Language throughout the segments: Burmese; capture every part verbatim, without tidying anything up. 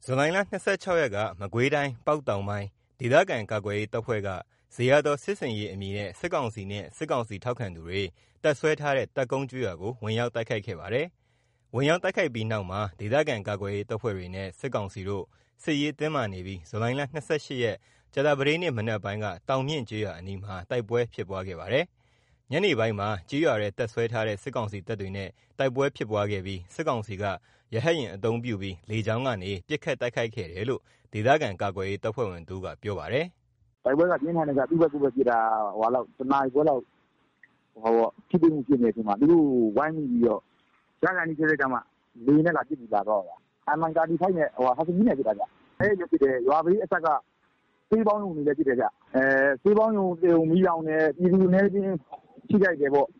ဇူလိုင်လ၂၆ ရက်က မကွေးတိုင်း ပေါက်တောင်ပိုင်း ဒေသခံကာကွယ်ရေးတပ်ဖွဲ့က ဇေယျာသော်စစ်ဆင်ရေးအမည်နဲ့ စစ်ကောင်စီနဲ့ စစ်ကောင်စီထောက်ခံသူတွေ တပ်စွဲထားတဲ့ တပ်ကုန်းကျေးရွာကို ဝင်ရောက်တိုက်ခိုက်ခဲ့ပါတယ်။ ဝင်ရောက်တိုက်ခိုက်ပြီးနောက်မှာ ဒေသခံကာကွယ်ရေးတပ်ဖွဲ့တွေနဲ့ စစ်ကောင်စီတို့ စစ်ရေးတင်းမာနေပြီး ဇူလိုင်လ၂၈ ရက် ကြာသပတေးနေ့ မနက်ပိုင်းက တောင်မြင့်ကျေးရွာအနီးမှာ တိုက်ပွဲဖြစ်ပွားခဲ့ပါတယ်။ ညနေပိုင်းမှာ ကျေးရွာထဲတပ်စွဲထားတဲ့ စစ်ကောင်စီတပ်တွေနဲ့ တိုက်ပွဲဖြစ်ပွားခဲ့ပြီး စစ်ကောင်စီက ရဟတ်ယာဉ်အသုံးပြုပြီး လေကြောင်းကနေ ပစ်ခတ်တိုက်ခိုက်ခဲ့တယ်လို့ ဒေသခံကာကွယ်ရေးတပ်ဖွဲ့ဝင်တဦးက ပြောပါတယ်။ “တိုက်ပွဲကပြင်းထန်တယ်ဗျ။ သူ့ဘက်ကိုယ့်ဘက်ပစ်တာ တနာရီခွဲလောက် ထိတွေ့မှုဖြစ်နေတဲ့အချိန်မှာ သူတို့ဝိုင်းမိပြီးတော့ ရခါနီး ချက်ချင်းကျမှ လေယာဉ်နဲ့လာပစ်ပြီးလာသွားတာ။ အမ် ၁၃၅ နဲ့ ဟတ်စကီးနဲ့ပစ်တာဗျ။ အဲ့လိုပစ်တယ်။ ရွာဘေးအစပ်က ဆေးပေါင်းရုံတွေလည်းပစ်တယ်ဗျ။ ဆေးပေါင်းရုံမီးလောင်တယ်။ ပြည်သူအနည်းအကျဉ်းထိခိုက်တယ်ပေါ့။ ”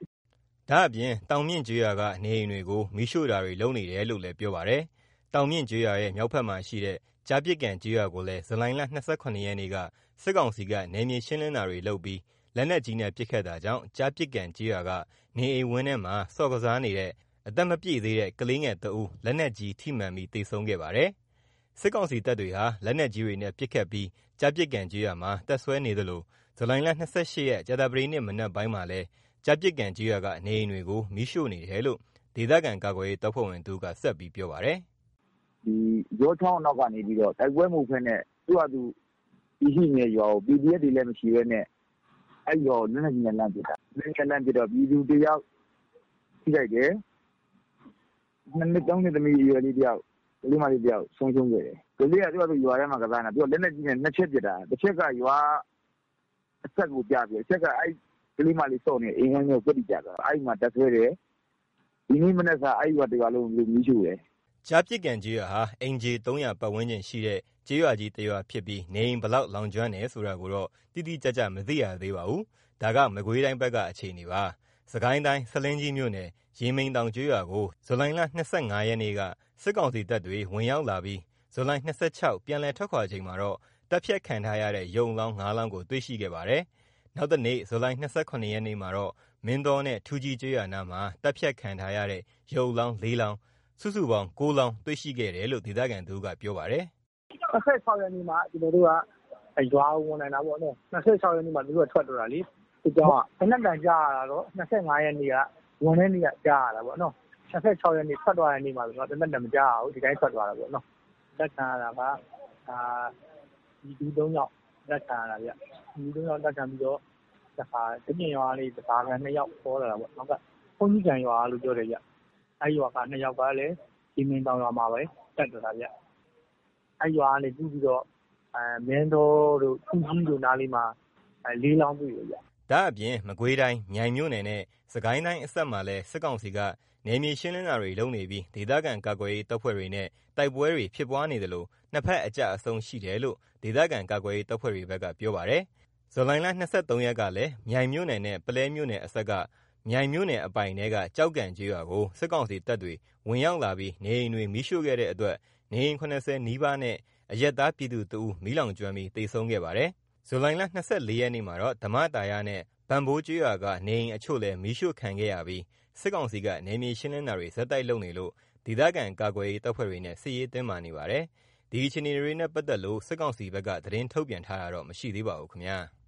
ဒါ့အပြင် တောင်မြင့်ကျေးရွာက နေအိမ်တွေကို မီးရှို့တာတွေလုပ်နေတယ်လို့လည်း ပြောပါတယ်။ တောင်မြင့်ကျေးရွာရဲ့ မြောက်ဘက်မှာရှိတဲ့ ကျားပစ်ကန်ကျေးရွာကိုလည်း ဇူလိုင်လ ၂၇ ရက်နေ့က စစ်ကောင်စီက နယ်မြေရှင်းလင်းတာတွေလုပ်ပြီး လက်နက်ကြီးနဲ့ပစ်ခတ်တာကြောင့် ကျားပစ်ကန်ကျေးရွာက နေအိမ်ဝင်းထဲမှာ ဆော့ကစားနေတဲ့ အသက်မပြည့်သေးတဲ့ ကလေးငယ်တဦး လက်နက်ကြီးထိမှန်ပြီး သေဆုံးခဲ့ပါတယ်။ စစ်ကောင်စီတပ်တွေဟာ လက်နက်ကြီးတွေနဲ့ပစ်ခတ်ပြီး ကျားပစ်ကန်ကျေးရွာမှာ တပ်စွဲနေသလို ဇူလိုင်လ ၂၈ ရက် ကြာသပတေးနေ့ မနက်ပိုင်းမှာလည်း ကျားပစ်ကန်ကျေးရွာက နေအိမ်တွေကို မီးရှို့နေတယ်လို့ ဒေသခံကာကွယ်ရေးတပ်ဖွဲ့ဝင်တဦးက ဆက်ပြောပါတယ်။ “ယောချောင်းအနောက်ကနေပြီးတော့ တိုက်ပွဲမဟုတ်ဘဲနဲ့ သူ့ဟာသူတည်ရှိနေတဲ့ရွာကို ပီဒီအက်ဖ် တွေလည်းမရှိဘဲနဲ့ အဲ့ရွာကို လက်နက်ကြီးနဲ့လှမ်းပစ်တာ။ လက်နက်ကြီးနဲ့လှမ်းပစ်တော့ ပြည်သူတယောက်ထိခိုက်တယ်။ ၂ နှစ် ၃ နှစ်သမီးအရွယ်လေးတယောက် ကလေးမလေးတယောက် ဆုံးရှုံးခဲ့တယ်။ ကလေးက သူ့ဟာသူရွာထဲမှာကစားနေတာ။ လက်နက်ကြီးနဲ့ ၂ ချက်ပစ်တာ။ တချက်က ရွာအစပ်ကိုကျပြီး တချက်က အဲ့ကလေးမလေးဆော့နေတဲ့ အိမ်ဝင်းထဲကို ကွက်တိကျသွားတာ။ အဲ့မှာတပ်စွဲတယ်။ ဒီနေ့မနက်စာ အဲ့ရွာတရွာလုံးကို မီးရှို့တယ်။ ” ကျားပစ်ကန်ကျေးရွာဟာ အိမ်ခြေ ၃၀၀ ပတ်ဝန်းကျင်ရှိတဲ့ ကျေးရွာကြီးတရွာဖြစ်ပြီး နေအိမ်ဘယ်လောက်လောင်ကျွမ်းတယ်ဆိုတာကိုတော့ တိတိကျကျ မသိရသေးပါဘူး။ ဒါက မကွေးတိုင်းဘက်က အခြေအနေပါ။ စစ်ကိုင်းတိုင်း ဆားလင်းကြီးမြို့နယ် ရေမိန်တောင်ကျေးရွာကို ဇူလိုင်လ ၂၅ ရက်နေ့က စစ်ကောင်စီတပ်တွေ ဝင်ရောက်လာပြီး ဇူလိုင် ၂၆ ပြန်လည်ထွက်ခွာချိန်မှာတော့ သတ်ဖြတ်ခံထားရတဲ့ ရုပ်အလောင်း ၅ လောင်းကို တွေ့ရှိခဲ့ပါတယ်။ နောက်တနေ့ ဇူလိုင် ၂၇ ရက်နေ့မှာတော့ မင်းတောနဲ့ ထူးကြီးကျေးရွာနားမှာ သတ်ဖြတ်ခံထားရတဲ့ ရုပ်အလောင်း ၄ လောင်း စုစုပေါင်း ၉ လောင်းတွေ့ရှိခဲ့တယ်လို့ ဒေသခံတဦးက ပြောပါတယ်။ “၂၆ ရက်နေ့မှာ ကျွန်တော်တို့က ရွာကိုဝင်နိုင်တာပေါ့နော်။ ၂၆ ရက်နေ့မှာ သူတို့ကထွက်သွားတာလေ။ စစ်ကြောင်းက သေနတ်သံကြားရတာတော့ ၂၅ ရက်နေ့က ဝင်တဲ့နေ့က ကြားရတာပေါ့နော်။ ၂၆ ရက်နေ့ထွက်သွားတဲ့နေ့မှာဆိုတော့ သေနတ်သံမကြားရဘူး။ ဒီတိုင်းထွက်သွားတာပေါ့နော်။ အသတ်ခံရတာက ပြည်သူ ၃ ယောက်အသတ်ခံရတာဗျ။ ပြည်သူ ၃ ယောက်အသတ်ခံရပြီးတော့ ဒီပြင်ရွာကနေ ဓားစာခံ ၂ ယောက်ခေါ်လာတာပေါ့။ နောက်က ဘုန်းကြီးကံရွာကလို့ပြောတယ်ဗျ။ အဲ့ရွာက ၂ ယောက်ကလည်း ရေမိန်တောင်ရွာမှာပဲ သတ်သွားတာဗျ။ အဲ့ရွာကနေကူးပြီးတော့ မင်းတောတို့ ထူးကြီးတို့နားလေးမှာ ၄ လောင်းတွေ့တယ်ဗျ။ ” ဒါ့အပြင် မကွေးတိုင်း မြိုင်မြို့နယ်နဲ့ စစ်ကိုင်းတိုင်းအစပ်မှာလည်း စစ်ကောင်စီက နယ်မြေရှင်းလင်းတာတွေလုပ်နေပြီး ဒေသခံကာကွယ်ရေးတပ်ဖွဲ့တွေနဲ့ တိုက်ပွဲတွေဖြစ်ပွားနေသလို ၂ ဖက်အကျအဆုံးရှိတယ်လို့ ဒေသခံကာကွယ်ရေးတပ်ဖွဲ့တွေဘက်က ပြောပါတယ်။ ဇူလိုင်လ ၂၃ ရက်ကလည်း မြိုင်မြို့နယ်နဲ့ ပုလဲမြို့နယ်အစပ်က မြိုင်မြို့နယ်အပိုင်ထဲက ကျောက်ကန်ကျေးရွာကို စစ်ကောင်စီတပ်တွေ ဝင်ရောက်လာပြီး နေအိမ်တွေ မီးရှို့ခဲ့တဲ့အတွက် နေအိမ် ၇၀ နီးပါးနဲ့ အရပ်သားပြည်သူတဦး မီးလောင်ကျွမ်းပြီး သေဆုံးခဲ့ပါတယ်။ ဇူလိုင်လ ၂၄ ရက်နေ့မှာတော့ ဓမ္မသာရနဲ့ ဘန့်ဘိုးကျေးရွာက နေအိမ်အချို့လည်း မီးရှို့ခံခဲ့ရပြီး စစ်ကောင်စီက နယ်မြေရှင်းလင်းတာတွေ ဆက်တိုက်လုပ်နေလို့ ဒေသခံကာကွယ်ရေးတပ်ဖွဲ့တွေနဲ့ စစ်ရေးတင်းမာနေပါတယ်။ ဒီအခြေအနေတွေနဲ့ ပတ်သက်လို့ စစ်ကောင်စီဘက်က သတင်းထုတ်ပြန်ထားတာတော့ မရှိသေးပါဘူးခင်ဗျာ။